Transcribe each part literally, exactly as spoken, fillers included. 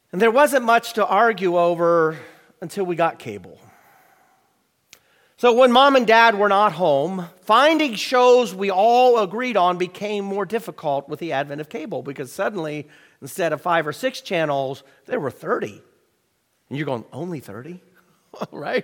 And there wasn't much to argue over until we got cable. So when mom and dad were not home, finding shows we all agreed on became more difficult with the advent of cable, because suddenly, instead of five or six channels, there were thirty. And you're going, only thirty? Right?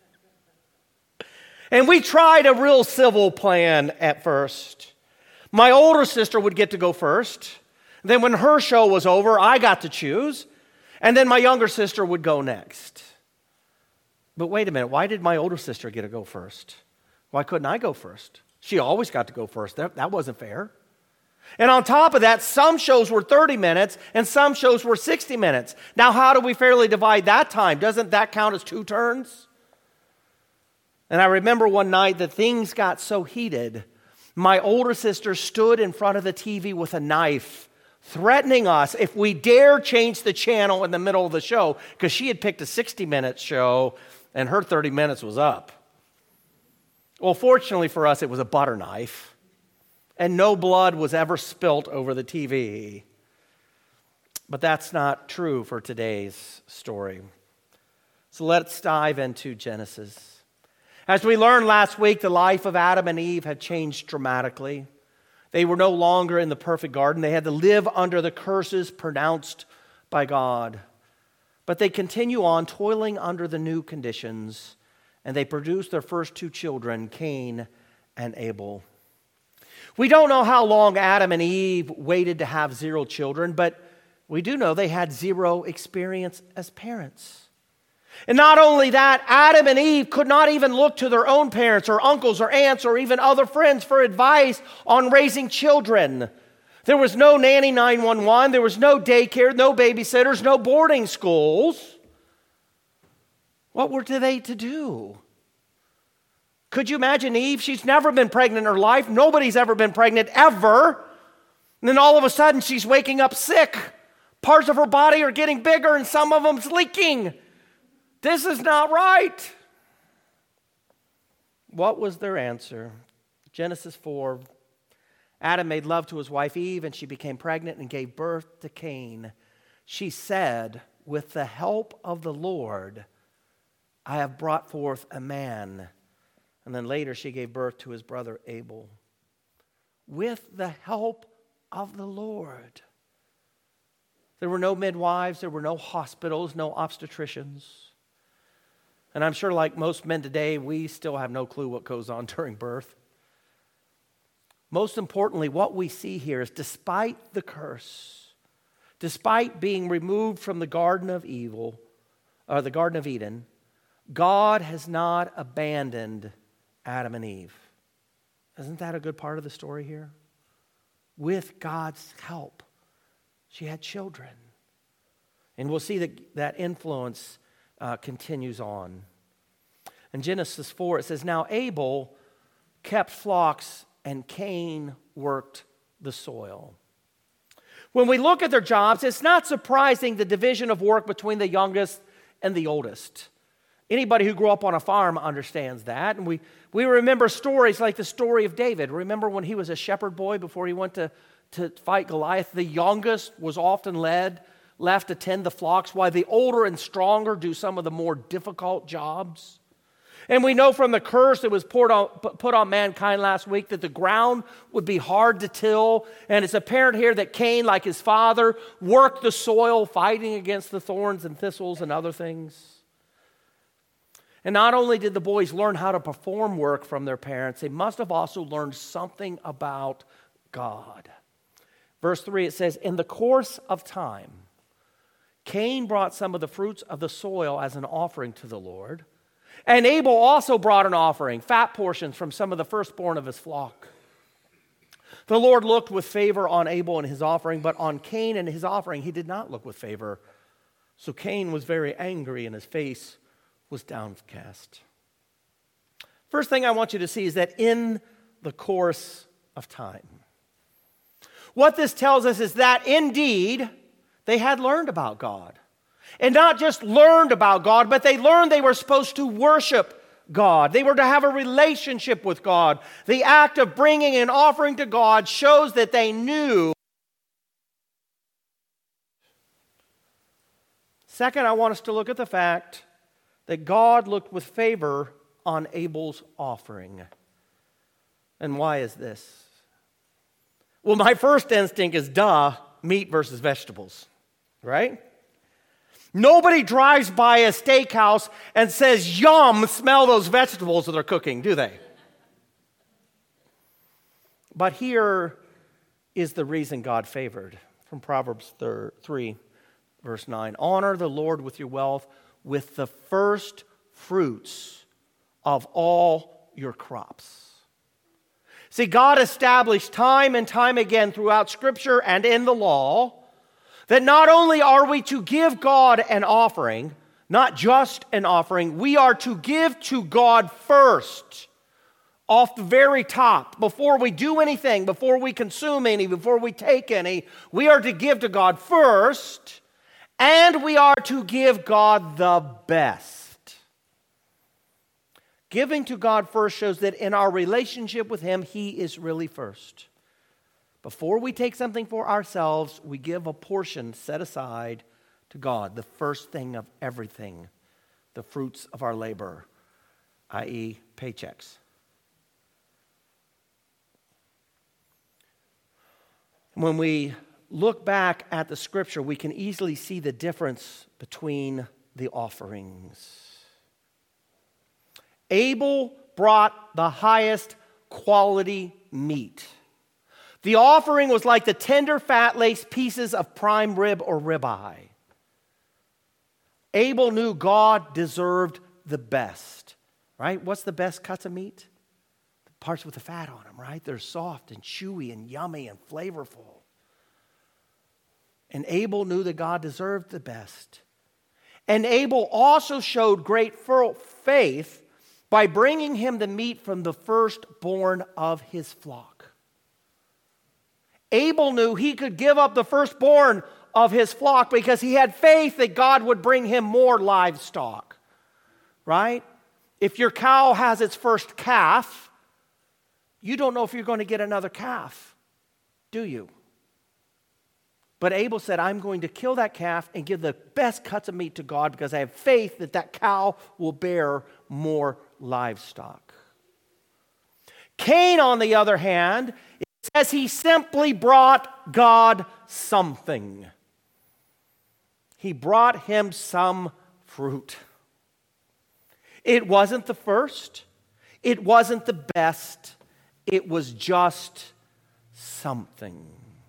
And we tried a real civil plan at first. My older sister would get to go first. Then when her show was over, I got to choose. And then my younger sister would go next. But wait a minute, why did my older sister get to go first? Why couldn't I go first? She always got to go first. That, that wasn't fair. And on top of that, some shows were thirty minutes and some shows were sixty minutes. Now, how do we fairly divide that time? Doesn't that count as two turns? And I remember one night that things got so heated, my older sister stood in front of the T V with a knife, threatening us if we dare change the channel in the middle of the show, because she had picked a sixty-minute show and her thirty minutes was up. Well, fortunately for us, it was a butter knife, and no blood was ever spilt over the T V. But that's not true for today's story. So let's dive into Genesis. As we learned last week, the life of Adam and Eve had changed dramatically. They were no longer in the perfect garden. They had to live under the curses pronounced by God. But they continue on toiling under the new conditions, and they produce their first two children, Cain and Abel. We don't know how long Adam and Eve waited to have zero children, but we do know they had zero experience as parents. And not only that, Adam and Eve could not even look to their own parents or uncles or aunts or even other friends for advice on raising children. There was no nanny nine one one, there was no daycare, no babysitters, no boarding schools. What were they to do? Could you imagine Eve? She's never been pregnant in her life. Nobody's ever been pregnant ever. And then all of a sudden she's waking up sick. Parts of her body are getting bigger and some of them's leaking. This is not right. What was their answer? Genesis four. Adam made love to his wife Eve, and she became pregnant and gave birth to Cain. She said, with the help of the Lord, I have brought forth a man. And then later she gave birth to his brother Abel. With the help of the Lord. There were no midwives, there were no hospitals, no obstetricians. And I'm sure, like most men today, we still have no clue what goes on during birth. Most importantly, what we see here is despite the curse, despite being removed from the Garden of Evil, or the Garden of Eden, God has not abandoned Adam and Eve. Isn't that a good part of the story here? With God's help, she had children. And we'll see that that influence Uh, continues on. In Genesis four, it says, now Abel kept flocks and Cain worked the soil. When we look at their jobs, it's not surprising the division of work between the youngest and the oldest. Anybody who grew up on a farm understands that. And we, we remember stories like the story of David. Remember when he was a shepherd boy before he went to, to fight Goliath? The youngest was often led left to tend the flocks, while the older and stronger do some of the more difficult jobs. And we know from the curse that was poured on, put on mankind last week that the ground would be hard to till. And it's apparent here that Cain, like his father, worked the soil, fighting against the thorns and thistles and other things. And not only did the boys learn how to perform work from their parents, they must have also learned something about God. Verse three, it says, in the course of time, Cain brought some of the fruits of the soil as an offering to the Lord. And Abel also brought an offering, fat portions from some of the firstborn of his flock. The Lord looked with favor on Abel and his offering, but on Cain and his offering he did not look with favor. So Cain was very angry and his face was downcast. First thing I want you to see is that in the course of time. What this tells us is that indeed they had learned about God. And not just learned about God, but they learned they were supposed to worship God. They were to have a relationship with God. The act of bringing an offering to God shows that they knew. Second, I want us to look at the fact that God looked with favor on Abel's offering. And why is this? Well, my first instinct is, duh, meat versus vegetables, right? Nobody drives by a steakhouse and says, yum, smell those vegetables that they're cooking, do they? But here is the reason God favored. From Proverbs three, verse nine. Honor the Lord with your wealth, with the first fruits of all your crops. See, God established time and time again throughout Scripture and in the law that not only are we to give God an offering, not just an offering, we are to give to God first, off the very top, before we do anything, before we consume any, before we take any. We are to give to God first, and we are to give God the best. Giving to God first shows that in our relationship with Him, He is really first. Before we take something for ourselves, we give a portion set aside to God, the first thing of everything, the fruits of our labor, that is paychecks. When we look back at the Scripture, we can easily see the difference between the offerings. Abel brought the highest quality meat. The offering was like the tender, fat-laced pieces of prime rib or ribeye. Abel knew God deserved the best, right? What's the best cuts of meat? The parts with the fat on them, right? They're soft and chewy and yummy and flavorful. And Abel knew that God deserved the best. And Abel also showed great faith by bringing him the meat from the firstborn of his flock. Abel knew he could give up the firstborn of his flock because he had faith that God would bring him more livestock, right? If your cow has its first calf, you don't know if you're going to get another calf, do you? But Abel said, I'm going to kill that calf and give the best cuts of meat to God because I have faith that that cow will bear more livestock. Cain, on the other hand, it says he simply brought God something. He brought him some fruit. It wasn't the first. It wasn't the best. It was just something.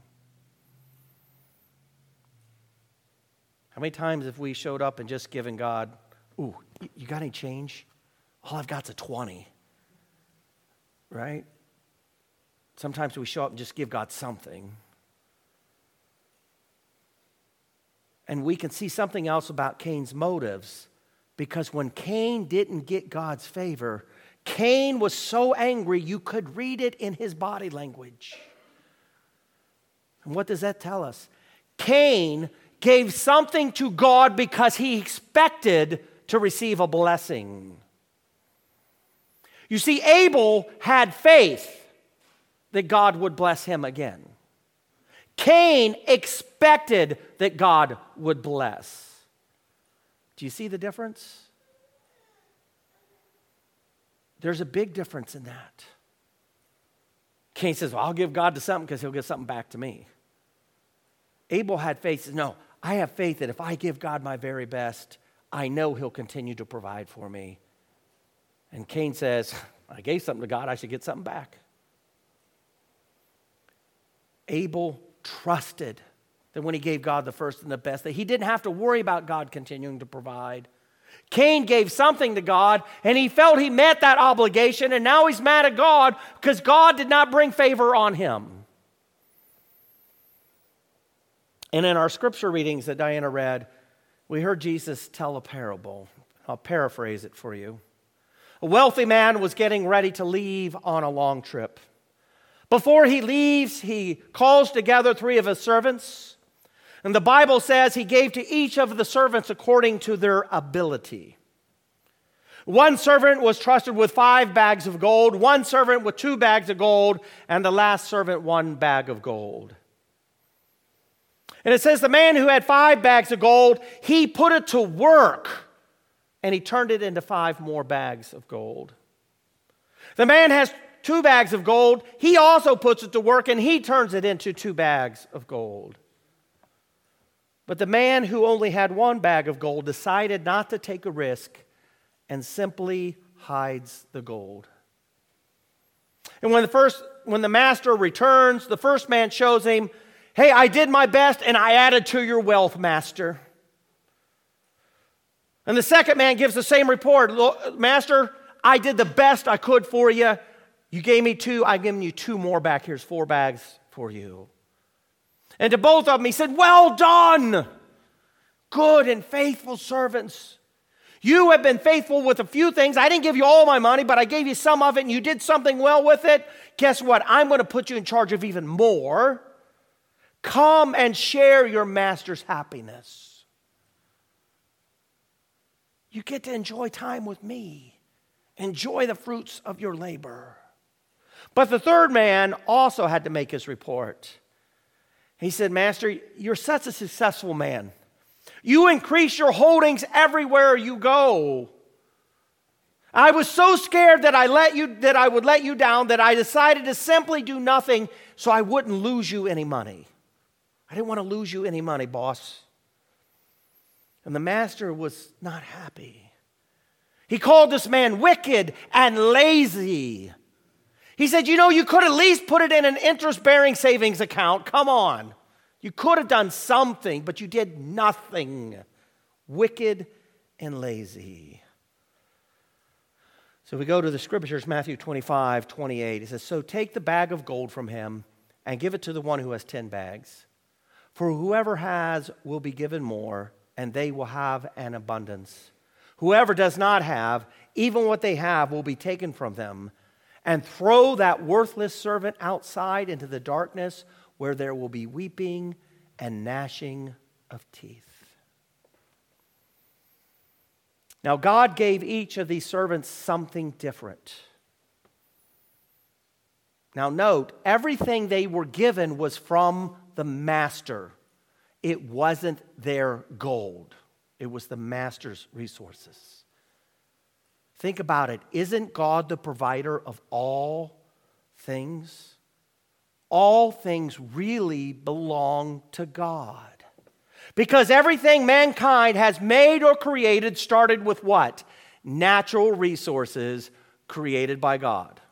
How many times have we showed up and just given God, ooh, you got any change? All I've got's a twenty. Right? Sometimes we show up and just give God something. And we can see something else about Cain's motives, because when Cain didn't get God's favor, Cain was so angry you could read it in his body language. And what does that tell us? Cain gave something to God because he expected to receive a blessing. You see, Abel had faith that God would bless him again. Cain expected that God would bless. Do you see the difference? There's a big difference in that. Cain says, well, I'll give God to something because he'll give something back to me. Abel had faith. He says, no, I have faith that if I give God my very best, I know he'll continue to provide for me. And Cain says, I gave something to God, I should get something back. Abel trusted that when he gave God the first and the best, that he didn't have to worry about God continuing to provide. Cain gave something to God, and he felt he met that obligation, and now he's mad at God because God did not bring favor on him. And in our scripture readings that Diana read, we heard Jesus tell a parable. I'll paraphrase it for you. A wealthy man was getting ready to leave on a long trip. Before he leaves, he calls together three of his servants. And the Bible says he gave to each of the servants according to their ability. One servant was trusted with five bags of gold, one servant with two bags of gold, and the last servant one bag of gold. And it says the man who had five bags of gold, he put it to work, and he turned it into five more bags of gold. The man has two bags of gold. He also puts it to work, and he turns it into two bags of gold. But the man who only had one bag of gold decided not to take a risk and simply hides the gold. And when the first, when the master returns, the first man shows him, hey, I did my best and I added to your wealth, master. And the second man gives the same report. Master, I did the best I could for you. You gave me two, I've given you two more back. Here's four bags for you. And to both of them he said, well done, good and faithful servants. You have been faithful with a few things. I didn't give you all my money, but I gave you some of it, and you did something well with it. Guess what? I'm going to put you in charge of even more. Come and share your master's happiness. You get to enjoy time with me. Enjoy the fruits of your labor. But the third man also had to make his report. He said, Master, you're such a successful man. You increase your holdings everywhere you go. I was so scared that I let you that I would let you down that I decided to simply do nothing so I wouldn't lose you any money. I didn't want to lose you any money, boss. And the master was not happy. He called this man wicked and lazy. He said, you know, you could at least put it in an interest-bearing savings account. Come on. You could have done something, but you did nothing. Wicked and lazy. So we go to the scriptures, Matthew twenty-five, twenty-eight. It says, so take the bag of gold from him and give it to the one who has ten bags. For whoever has will be given more, and they will have an abundance. Whoever does not have, even what they have will be taken from them. And throw that worthless servant outside into the darkness where there will be weeping and gnashing of teeth. Now, God gave each of these servants something different. Now, note, everything they were given was from the master. It wasn't their gold. It was the master's resources. Think about it. Isn't God the provider of all things? All things really belong to God. Because everything mankind has made or created started with what? Natural resources created by God.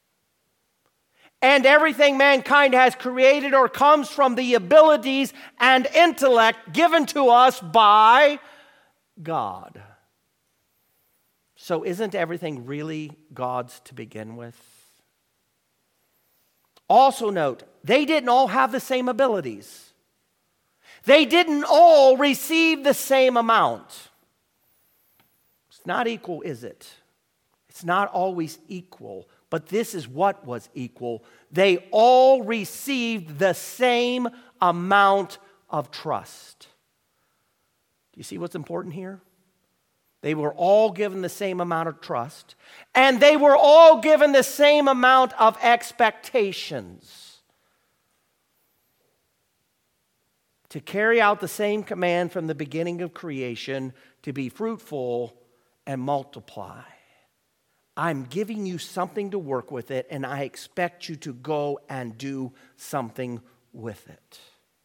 And everything mankind has created or comes from the abilities and intellect given to us by God. So isn't everything really God's to begin with? Also note, they didn't all have the same abilities. They didn't all receive the same amount. It's not equal, is it? It's not always equal, but this is what was equal. They all received the same amount of trust. Do you see what's important here? They were all given the same amount of trust, and they were all given the same amount of expectations to carry out the same command from the beginning of creation to be fruitful and multiply. I'm giving you something to work with it, and I expect you to go and do something with it.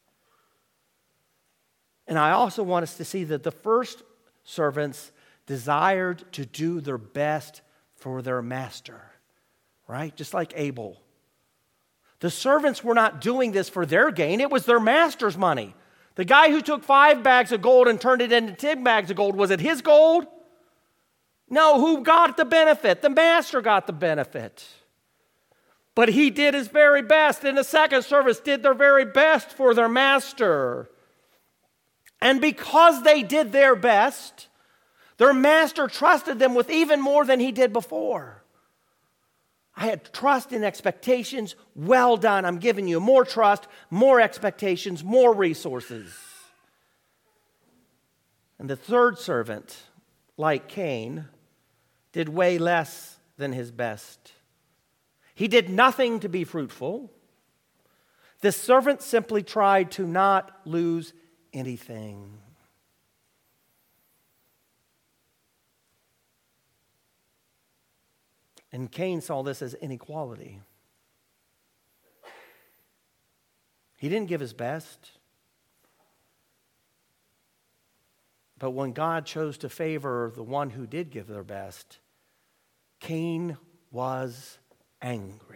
And I also want us to see that the first servants desired to do their best for their master, right? Just like Abel. The servants were not doing this for their gain. It was their master's money. The guy who took five bags of gold and turned it into ten bags of gold, was it his gold? No, who got the benefit? The master got the benefit. But he did his very best, and the second servants did their very best for their master. And because they did their best, their master trusted them with even more than he did before. I had trust and expectations. Well done. I'm giving you more trust, more expectations, more resources. And the third servant, like Cain, did way less than his best. He did nothing to be fruitful. This servant simply tried to not lose anything. And Cain saw this as inequality. He didn't give his best. But when God chose to favor the one who did give their best, Cain was angry.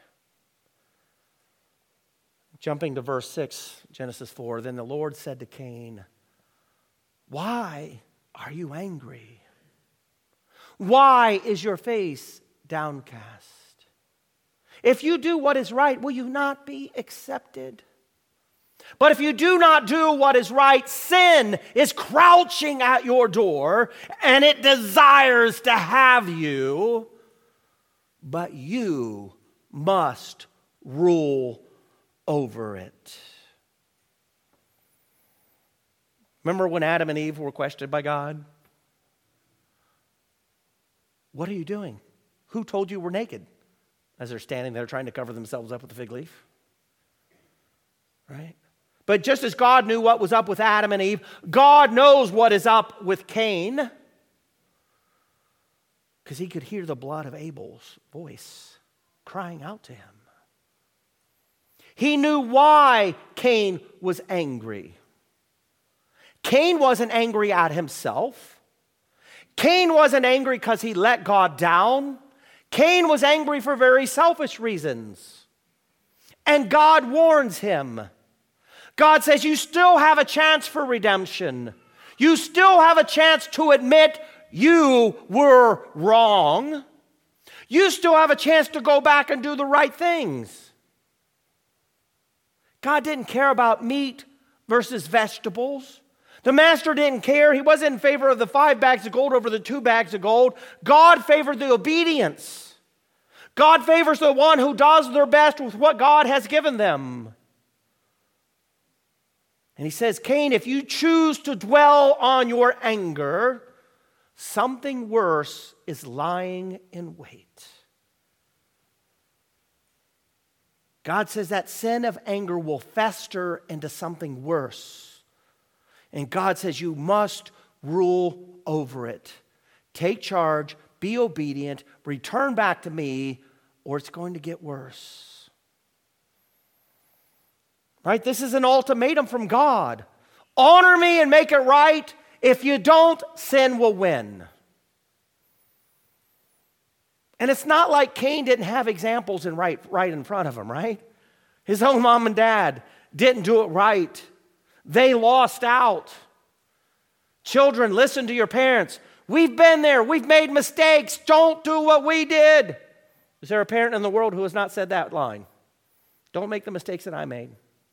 Jumping to verse six, Genesis four, then the Lord said to Cain, "Why are you angry? Why is your face downcast? If you do what is right, will you not be accepted? But if you do not do what is right, sin is crouching at your door, and it desires to have you, but you must rule over it." Remember when Adam and Eve were questioned by God? What are you doing? Who told you we're naked? As they're standing there trying to cover themselves up with a fig leaf. Right? But just as God knew what was up with Adam and Eve, God knows what is up with Cain. Because he could hear the blood of Abel's voice crying out to him. He knew why Cain was angry. Cain wasn't angry at himself. Cain wasn't angry because he let God down. Cain was angry for very selfish reasons. And God warns him. God says, you still have a chance for redemption. You still have a chance to admit you were wrong. You still have a chance to go back and do the right things. God didn't care about meat versus vegetables. The master didn't care. He wasn't in favor of the five bags of gold over the two bags of gold. God favored the obedience. God favors the one who does their best with what God has given them. And he says, Cain, if you choose to dwell on your anger, something worse is lying in wait. God says that sin of anger will fester into something worse. And God says you must rule over it. Take charge, be obedient, return back to me, or it's going to get worse. Right? This is an ultimatum from God. Honor me and make it right. If you don't, sin will win. And it's not like Cain didn't have examples in right, right in front of him, right? His own mom and dad didn't do it right. They lost out. Children, listen to your parents. We've been there. We've made mistakes. Don't do what we did. Is there a parent in the world who has not said that line? Don't make the mistakes that I made.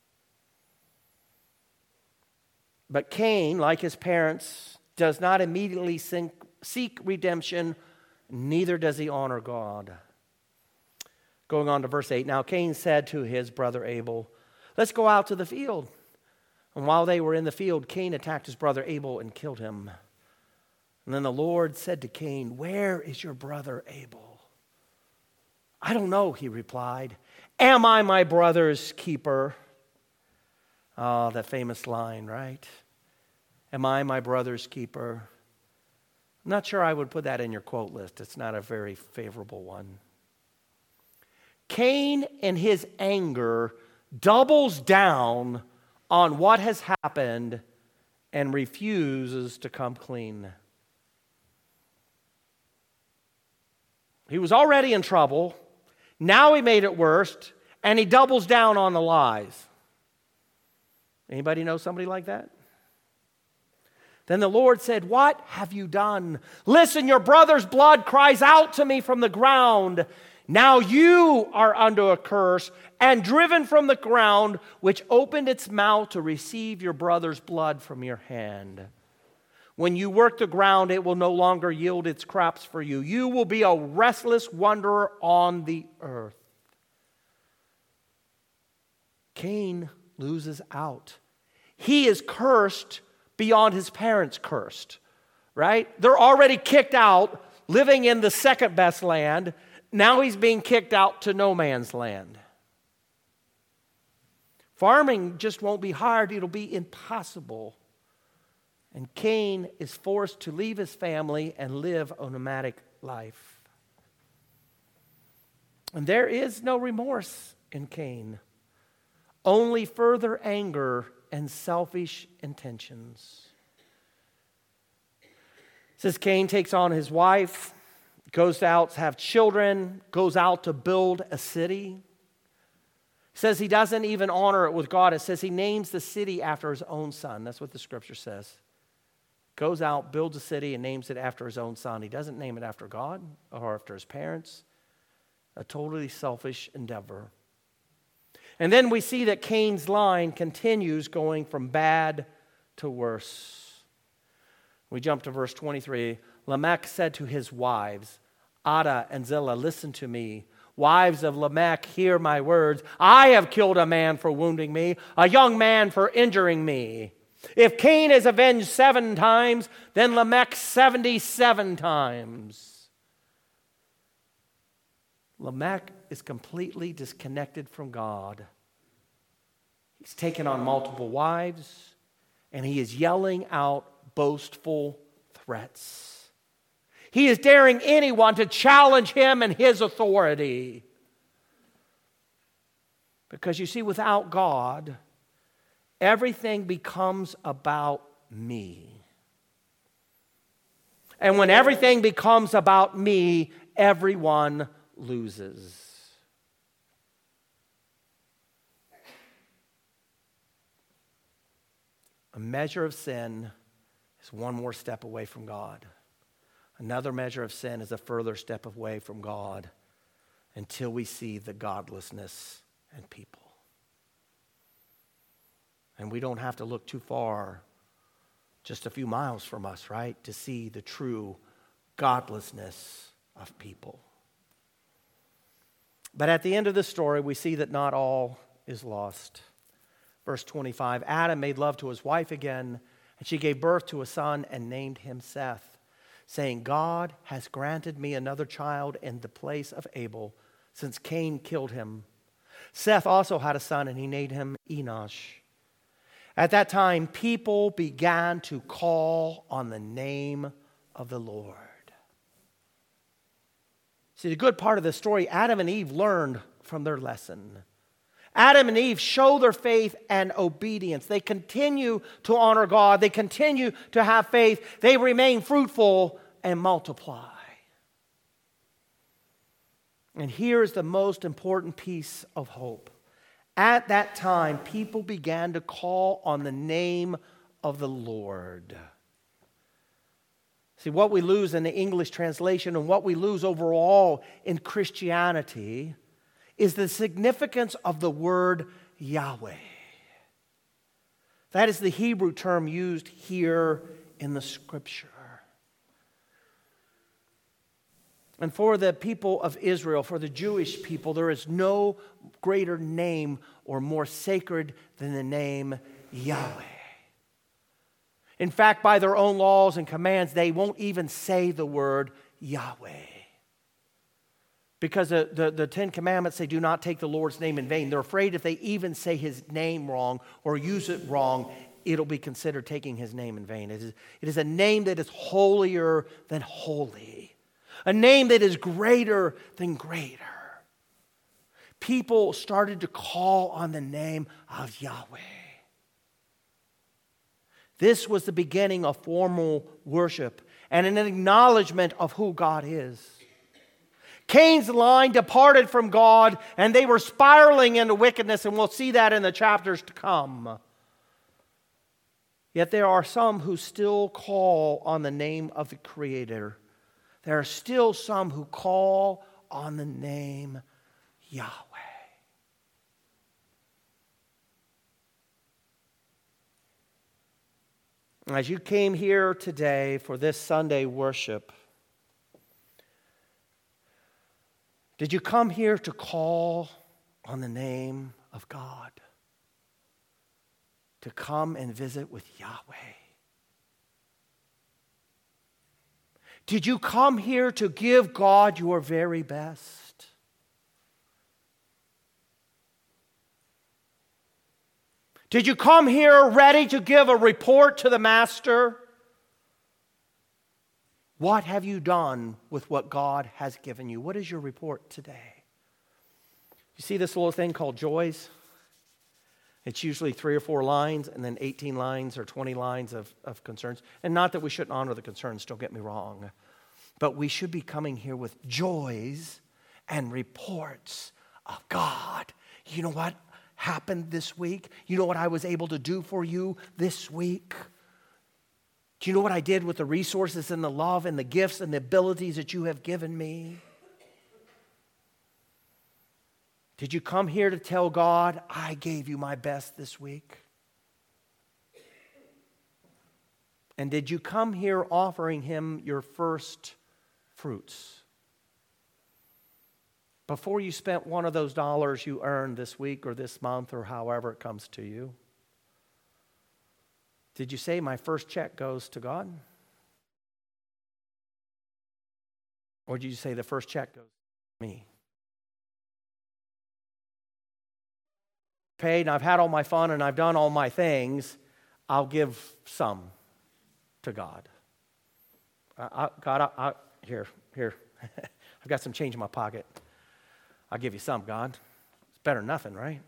But Cain, like his parents, does not immediately seek redemption. Neither does he honor God. Going on to verse eight. Now Cain said to his brother Abel, let's go out to the field. And while they were in the field, Cain attacked his brother Abel and killed him. And then the Lord said to Cain, where is your brother Abel? I don't know, he replied. Am I my brother's keeper? Oh, that famous line, right? Am I my brother's keeper? I'm not sure I would put that in your quote list. It's not a very favorable one. Cain, in his anger, doubles down on what has happened and refuses to come clean. He was already in trouble. Now he made it worse, and he doubles down on the lies. Anybody know somebody like that? Then the Lord said, what have you done? Listen, your brother's blood cries out to me from the ground. Now you are under a curse and driven from the ground, which opened its mouth to receive your brother's blood from your hand. When you work the ground, it will no longer yield its crops for you. You will be a restless wanderer on the earth. Cain loses out. He is cursed beyond his parents' cursed, right? They're already kicked out, living in the second best land. Now he's being kicked out to no man's land. Farming just won't be hard. It'll be impossible. And Cain is forced to leave his family and live a nomadic life. And there is no remorse in Cain, only further anger and selfish intentions. It says Cain takes on his wife, goes out to have children, goes out to build a city. It says he doesn't even honor it with God. It says he names the city after his own son. That's what the scripture says. Goes out, builds a city, and names it after his own son. He doesn't name it after God or after his parents. A totally selfish endeavor. And then we see that Cain's line continues going from bad to worse. We jump to verse twenty-three. Lamech said to his wives, Adah and Zillah, listen to me. Wives of Lamech, hear my words. I have killed a man for wounding me, a young man for injuring me. If Cain is avenged seven times, then Lamech seventy-seven times. Lamech is completely disconnected from God. He's taken on multiple wives, and he is yelling out boastful threats. He is daring anyone to challenge him and his authority. Because you see, without God, everything becomes about me. And when everything becomes about me, everyone loses. A measure of sin is one more step away from God. Another measure of sin is a further step away from God until we see the godlessness in people. And we don't have to look too far, just a few miles from us, right, to see the true godlessness of people. But at the end of the story, we see that not all is lost. Verse twenty-five, Adam made love to his wife again, and she gave birth to a son and named him Seth, saying, God has granted me another child in the place of Abel, since Cain killed him. Seth also had a son, and he named him Enosh. At that time, people began to call on the name of the Lord. See, the good part of the story, Adam and Eve learned from their lesson. Adam and Eve show their faith and obedience. They continue to honor God. They continue to have faith. They remain fruitful and multiply. And here is the most important piece of hope. At that time, people began to call on the name of the Lord. See, what we lose in the English translation and what we lose overall in Christianity is the significance of the word Yahweh. That is the Hebrew term used here in the scripture. And for the people of Israel, for the Jewish people, there is no greater name or more sacred than the name Yahweh. In fact, by their own laws and commands, they won't even say the word Yahweh. Because the, the, the Ten Commandments say, do not take the Lord's name in vain. They're afraid if they even say his name wrong or use it wrong, it'll be considered taking his name in vain. It is, it is a name that is holier than holy. A name that is greater than greater. People started to call on the name of Yahweh. This was the beginning of formal worship and an acknowledgement of who God is. Cain's line departed from God, and they were spiraling into wickedness, and we'll see that in the chapters to come. Yet there are some who still call on the name of the Creator. There are still some who call on the name Yahweh. As you came here today for this Sunday worship, did you come here to call on the name of God? To come and visit with Yahweh? Did you come here to give God your very best? Did you come here ready to give a report to the Master? What have you done with what God has given you? What is your report today? You see this little thing called joys? It's usually three or four lines and then eighteen lines or twenty lines of, of concerns. And not that we shouldn't honor the concerns, don't get me wrong. But we should be coming here with joys and reports of God. You know what happened this week? You know what I was able to do for you this week? Do you know what I did with the resources and the love and the gifts and the abilities that you have given me? Did you come here to tell God, I gave you my best this week? And did you come here offering Him your first fruits? Before you spent one of those dollars you earned this week or this month or however it comes to you, did you say, my first check goes to God? Or did you say, the first check goes to me? Paid and I've had all my fun and I've done all my things, I'll give some to God. I, I, God, I, I, here, here, I've got some change in my pocket. I'll give you some, God. It's better than nothing, right?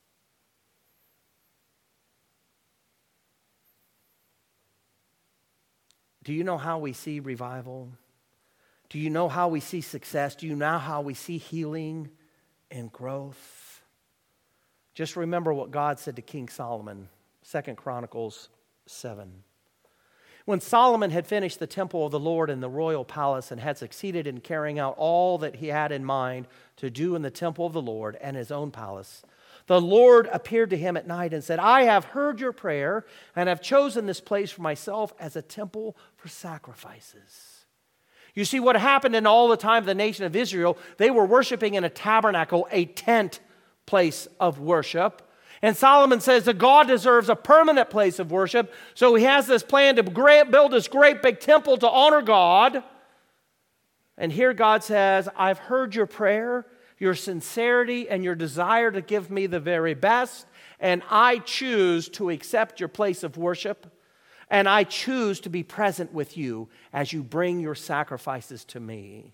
Do you know how we see revival? Do you know how we see success? Do you know how we see healing and growth? Just remember what God said to King Solomon, Second Chronicles seven. When Solomon had finished the temple of the Lord in the royal palace and had succeeded in carrying out all that he had in mind to do in the temple of the Lord and his own palace, the Lord appeared to him at night and said, I have heard your prayer and have chosen this place for myself as a temple for sacrifices. You see, what happened in all the time of the nation of Israel, they were worshiping in a tabernacle, a tent place of worship. And Solomon says that God deserves a permanent place of worship. So he has this plan to build this great big temple to honor God. And here God says, I've heard your prayer, your sincerity, and your desire to give me the very best. And I choose to accept your place of worship. And I choose to be present with you as you bring your sacrifices to me.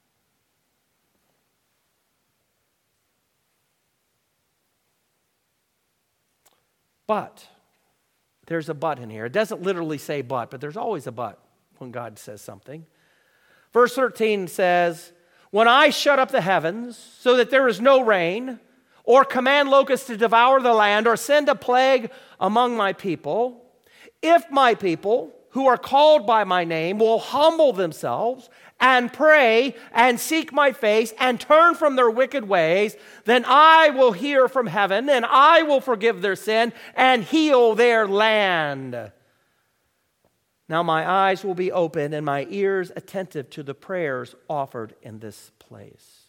But, there's a but in here. It doesn't literally say but, but there's always a but when God says something. Verse thirteen says, when I shut up the heavens so that there is no rain, or command locusts to devour the land, or send a plague among my people, if my people who are called by my name will humble themselves and pray and seek my face and turn from their wicked ways, then I will hear from heaven and I will forgive their sin and heal their land. Now my eyes will be open and my ears attentive to the prayers offered in this place.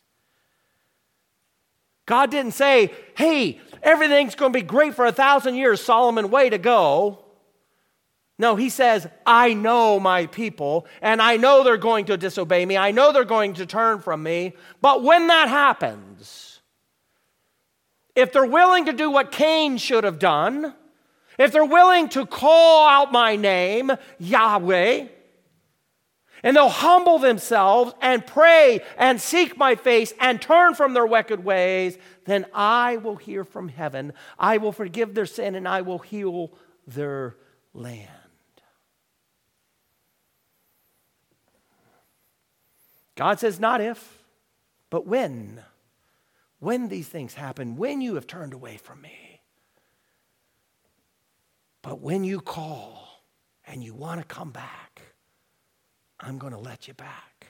God didn't say, hey, everything's going to be great for a thousand years, Solomon, way to go. No, he says, I know my people, and I know they're going to disobey me. I know they're going to turn from me. But when that happens, if they're willing to do what Cain should have done, if they're willing to call out my name, Yahweh, and they'll humble themselves and pray and seek my face and turn from their wicked ways, then I will hear from heaven. I will forgive their sin and I will heal their land. God says, not if, but when. When these things happen, when you have turned away from me. But when you call and you want to come back, I'm going to let you back.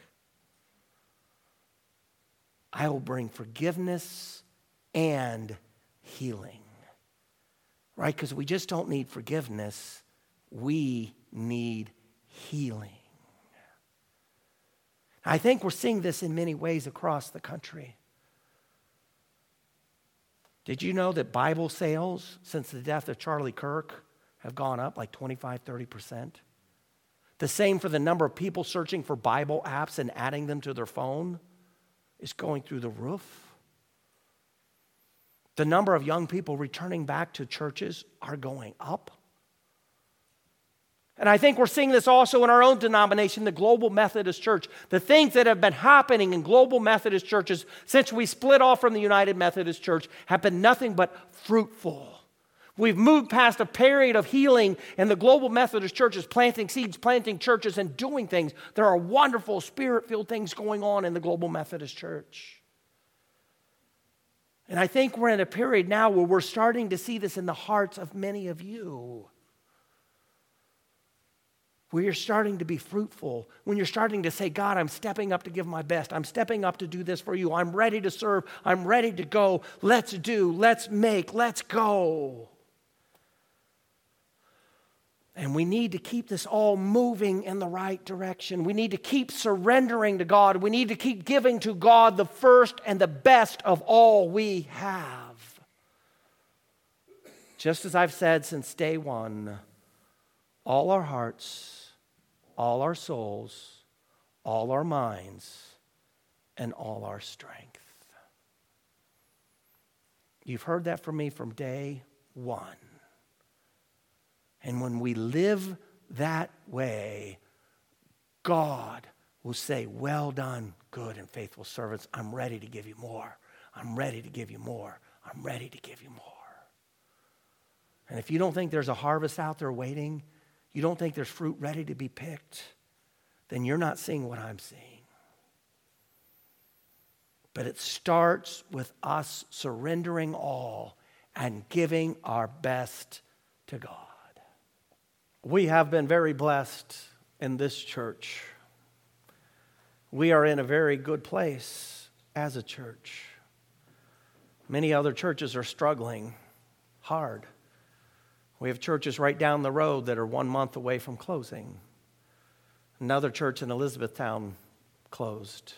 I will bring forgiveness and healing. Right? Because we just don't need forgiveness. We need healing. I think we're seeing this in many ways across the country. Did you know that Bible sales since the death of Charlie Kirk have gone up like twenty-five, thirty percent? The same for the number of people searching for Bible apps and adding them to their phone is going through the roof. The number of young people returning back to churches are going up. And I think we're seeing this also in our own denomination, the Global Methodist Church. The things that have been happening in Global Methodist churches since we split off from the United Methodist Church have been nothing but fruitful. We've moved past a period of healing, and the Global Methodist Church is planting seeds, planting churches, and doing things. There are wonderful, spirit-filled things going on in the Global Methodist Church. And I think we're in a period now where we're starting to see this in the hearts of many of you. Where you're starting to be fruitful, when you're starting to say, God, I'm stepping up to give my best. I'm stepping up to do this for you. I'm ready to serve. I'm ready to go. Let's do. Let's make. Let's go. And we need to keep this all moving in the right direction. We need to keep surrendering to God. We need to keep giving to God the first and the best of all we have. Just as I've said since day one, all our hearts, all our souls, all our minds, and all our strength. You've heard that from me from day one. And when we live that way, God will say, well done, good and faithful servants. I'm ready to give you more. I'm ready to give you more. I'm ready to give you more. And if you don't think there's a harvest out there waiting, you don't think there's fruit ready to be picked, then you're not seeing what I'm seeing. But it starts with us surrendering all and giving our best to God. We have been very blessed in this church. We are in a very good place as a church. Many other churches are struggling hard. We have churches right down the road that are one month away from closing. Another church in Elizabethtown closed.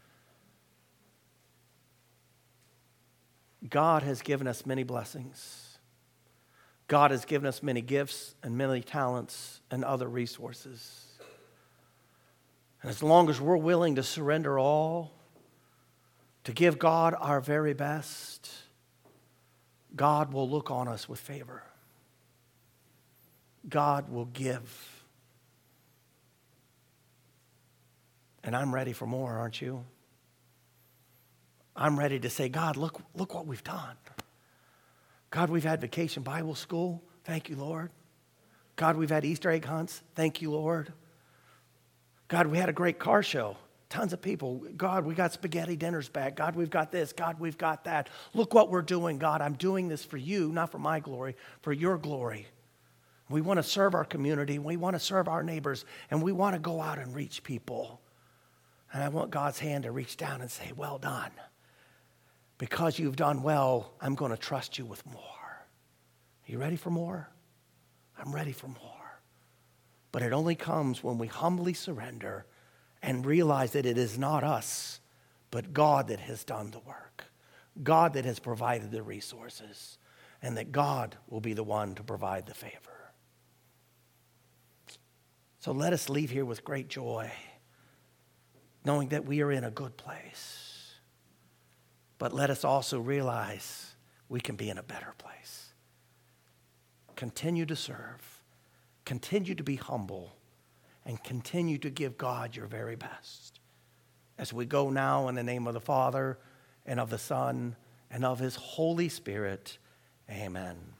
God has given us many blessings. God has given us many gifts and many talents and other resources. And as long as we're willing to surrender all, to give God our very best, God will look on us with favor. God will give. And I'm ready for more, aren't you? I'm ready to say, God, look, look what we've done. God, we've had Vacation Bible School. Thank you, Lord. God, we've had Easter egg hunts. Thank you, Lord. God, we had a great car show. Tons of people. God, we got spaghetti dinners back. God, we've got this. God, we've got that. Look what we're doing. God, I'm doing this for you, not for my glory, for your glory. We want to serve our community. We want to serve our neighbors. And we want to go out and reach people. And I want God's hand to reach down and say, well done. Because you've done well, I'm going to trust you with more. Are you ready for more? I'm ready for more. But it only comes when we humbly surrender and realize that it is not us, but God that has done the work. God that has provided the resources. And that God will be the one to provide the favor. So let us leave here with great joy, knowing that we are in a good place. But let us also realize we can be in a better place. Continue to serve. Continue to be humble. And continue to give God your very best. As we go now in the name of the Father, and of the Son, and of His Holy Spirit. Amen.